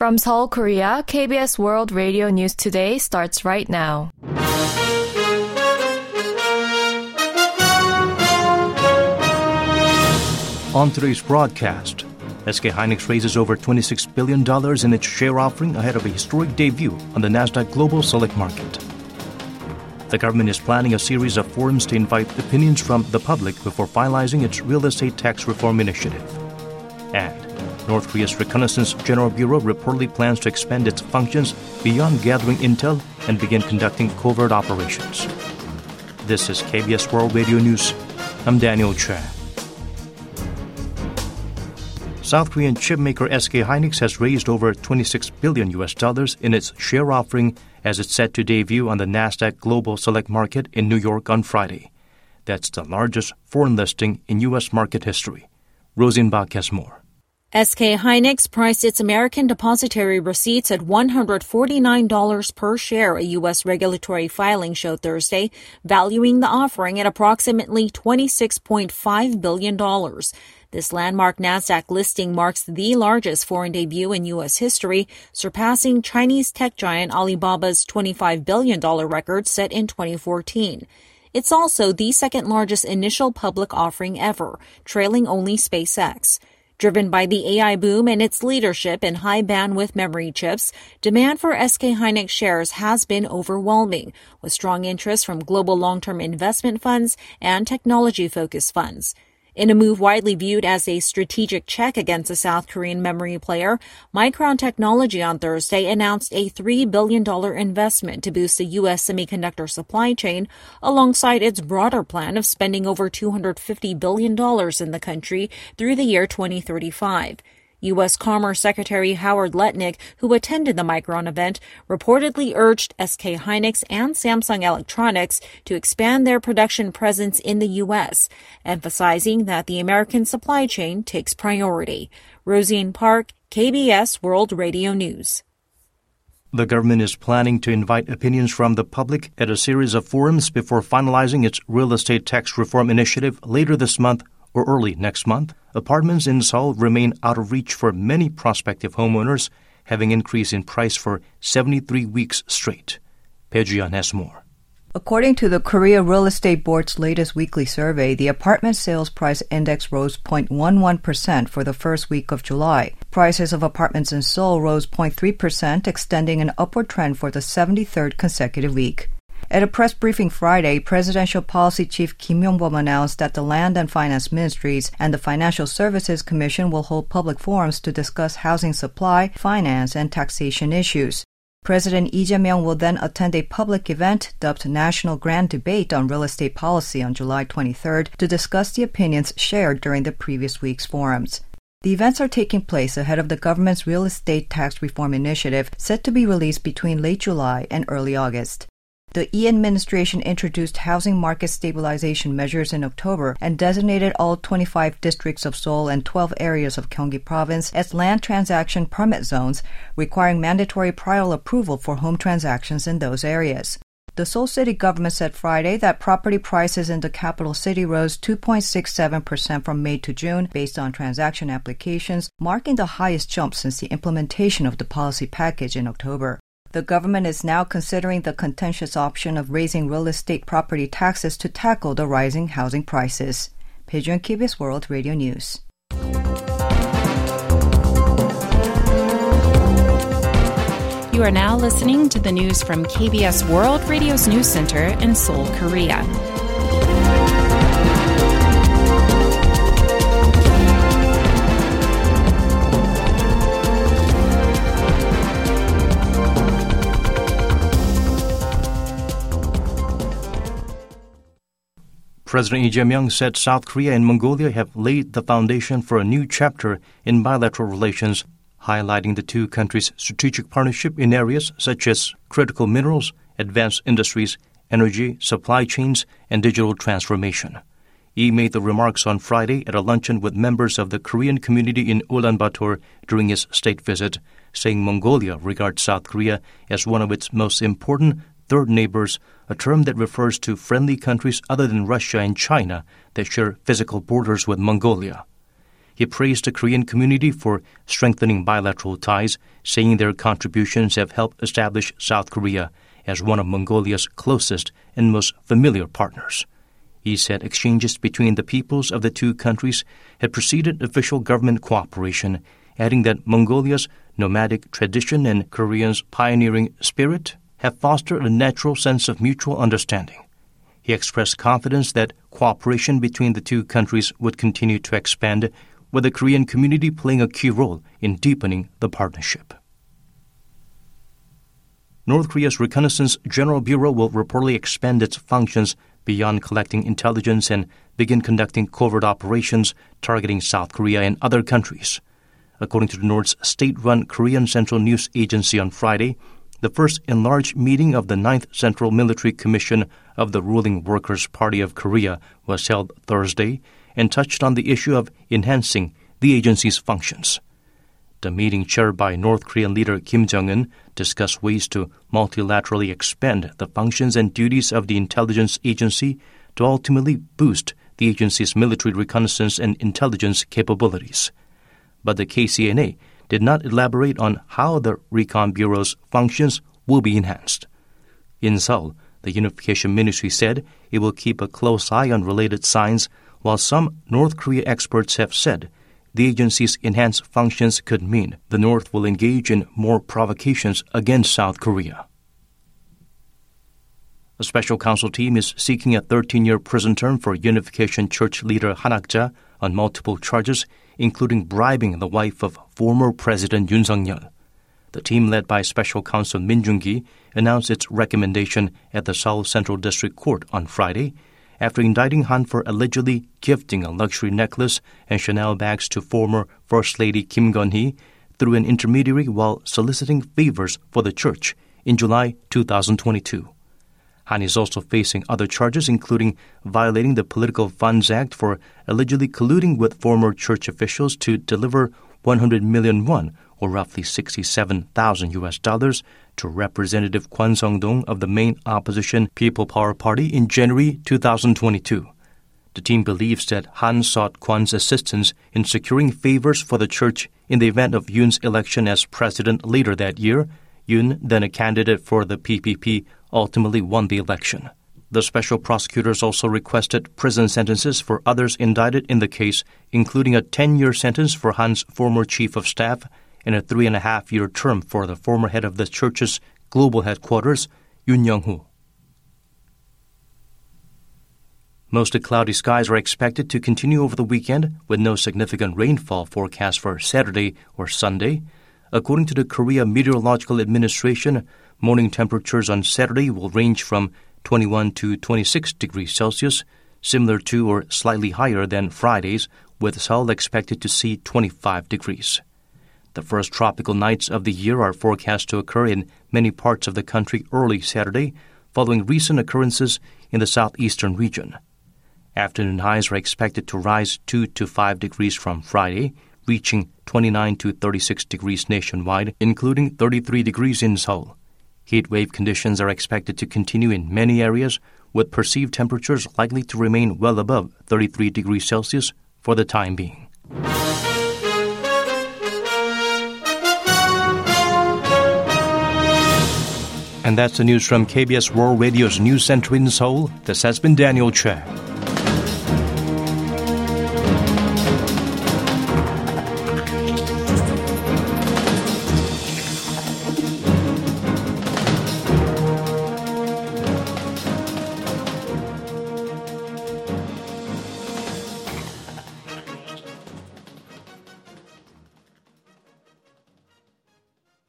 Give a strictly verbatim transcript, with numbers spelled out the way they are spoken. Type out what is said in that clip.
From Seoul, Korea, K B S World Radio News Today starts right now. On today's broadcast, S K Hynix raises over twenty-six billion dollars in its share offering ahead of a historic debut on the Nasdaq Global Select Market. The government is planning a series of forums to invite opinions from the public before finalizing its real estate tax reform initiative. And North Korea's Reconnaissance General Bureau reportedly plans to expand its functions beyond gathering intel and begin conducting covert operations. This is K B S World Radio News. I'm Daniel Choi. South Korean chipmaker S K Hynix has raised over twenty-six billion U S dollars in its share offering as it's set to debut on the Nasdaq Global Select Market in New York on Friday. That's the largest foreign listing in U S market history. Rosenbach has more. S K Hynix priced its American depository receipts at one hundred forty-nine dollars per share, a U S regulatory filing showed Thursday, valuing the offering at approximately twenty-six point five billion dollars. This landmark Nasdaq listing marks the largest foreign debut in U S history, surpassing Chinese tech giant Alibaba's twenty-five billion dollars record set in twenty fourteen. It's also the second largest initial public offering ever, trailing only SpaceX. Driven by the A I boom and its leadership in high-bandwidth memory chips, demand for S K Hynix shares has been overwhelming, with strong interest from global long-term investment funds and technology-focused funds. In a move widely viewed as a strategic check against the South Korean memory player, Micron Technology on Thursday announced a three billion dollars investment to boost the U S semiconductor supply chain, alongside its broader plan of spending over two hundred fifty billion dollars in the country through the year twenty thirty-five. U S Commerce Secretary Howard Lutnick, who attended the Micron event, reportedly urged S K Hynix and Samsung Electronics to expand their production presence in the U S, emphasizing that the American supply chain takes priority. Rosine Park, K B S World Radio News. The government is planning to invite opinions from the public at a series of forums before finalizing its real estate tax reform initiative later this month or early next month. Apartments in Seoul remain out of reach for many prospective homeowners, having increased in price for seventy-three weeks straight. Peo-Jian has more. According to the Korea Real Estate Board's latest weekly survey, the apartment sales price index rose zero point one one percent for the first week of July. Prices of apartments in Seoul rose zero point three percent, extending an upward trend for the seventy-third consecutive week. At a press briefing Friday, Presidential Policy Chief Kim Yong-bom announced that the Land and Finance Ministries and the Financial Services Commission will hold public forums to discuss housing supply, finance, and taxation issues. President Lee Jae-myung will then attend a public event dubbed National Grand Debate on Real Estate Policy on July twenty-third to discuss the opinions shared during the previous week's forums. The events are taking place ahead of the government's real estate tax reform initiative, set to be released between late July and early August. The Lee administration introduced housing market stabilization measures in October and designated all twenty-five districts of Seoul and twelve areas of Gyeonggi Province as land transaction permit zones, requiring mandatory prior approval for home transactions in those areas. The Seoul city government said Friday that property prices in the capital city rose two point six seven percent from May to June based on transaction applications, marking the highest jump since the implementation of the policy package in October. The government is now considering the contentious option of raising real estate property taxes to tackle the rising housing prices. Peo-Jian, K B S World Radio News. You are now listening to the news from K B S World Radio's News Center in Seoul, Korea. President Lee Jae-myung said South Korea and Mongolia have laid the foundation for a new chapter in bilateral relations, highlighting the two countries' strategic partnership in areas such as critical minerals, advanced industries, energy, supply chains, and digital transformation. Lee made the remarks on Friday at a luncheon with members of the Korean community in Ulaanbaatar during his state visit, saying Mongolia regards South Korea as one of its most important third neighbors, a term that refers to friendly countries other than Russia and China that share physical borders with Mongolia. He praised the Korean community for strengthening bilateral ties, saying their contributions have helped establish South Korea as one of Mongolia's closest and most familiar partners. He said exchanges between the peoples of the two countries had preceded official government cooperation, adding that Mongolia's nomadic tradition and Koreans' pioneering spirit have fostered a natural sense of mutual understanding. He expressed confidence that cooperation between the two countries would continue to expand, with the Korean community playing a key role in deepening the partnership. North Korea's Reconnaissance General Bureau will reportedly expand its functions beyond collecting intelligence and begin conducting covert operations targeting South Korea and other countries. According to the North's state-run Korean Central News Agency on Friday, the first enlarged meeting of the ninth Central Military Commission of the ruling Workers' Party of Korea was held Thursday and touched on the issue of enhancing the agency's functions. The meeting, chaired by North Korean leader Kim Jong-un, discussed ways to multilaterally expand the functions and duties of the intelligence agency to ultimately boost the agency's military reconnaissance and intelligence capabilities. But the K C N A did not elaborate on how the Recon Bureau's functions will be enhanced. In Seoul, the Unification Ministry said it will keep a close eye on related signs, while some North Korea experts have said the agency's enhanced functions could mean the North will engage in more provocations against South Korea. A special counsel team is seeking a thirteen-year prison term for Unification Church leader Han Ak-ja on multiple charges, including bribing the wife of former President Yoon Suk-yeol. The team, led by Special Counsel Min Jung-gi, announced its recommendation at the Seoul Central District Court on Friday, after indicting Han for allegedly gifting a luxury necklace and Chanel bags to former First Lady Kim Gun-hee through an intermediary while soliciting favors for the church in July twenty twenty-two. Han is also facing other charges, including violating the Political Funds Act for allegedly colluding with former church officials to deliver one hundred million won, or roughly sixty-seven thousand U S dollars, to Representative Kwon Sung-dong of the main opposition People Power Party in January twenty twenty-two. The team believes that Han sought Kwon's assistance in securing favors for the church in the event of Yoon's election as president later that year. Yoon, then a candidate for the P P P, ultimately won the election. The special prosecutors also requested prison sentences for others indicted in the case, including a ten-year sentence for Han's former chief of staff and a three-and-a-half-year term for the former head of the church's global headquarters, Yoon Young-hoo. Mostly cloudy skies are expected to continue over the weekend, with no significant rainfall forecast for Saturday or Sunday. According to the Korea Meteorological Administration, morning temperatures on Saturday will range from twenty-one to twenty-six degrees Celsius, similar to or slightly higher than Friday's, with Seoul expected to see twenty-five degrees. The first tropical nights of the year are forecast to occur in many parts of the country early Saturday, following recent occurrences in the southeastern region. Afternoon highs are expected to rise two to five degrees from Friday, reaching twenty-nine to thirty-six degrees nationwide, including thirty-three degrees in Seoul. Heat wave conditions are expected to continue in many areas, with perceived temperatures likely to remain well above thirty-three degrees Celsius for the time being. And that's the news from K B S World Radio's News Center in Seoul. This has been Daniel Choi.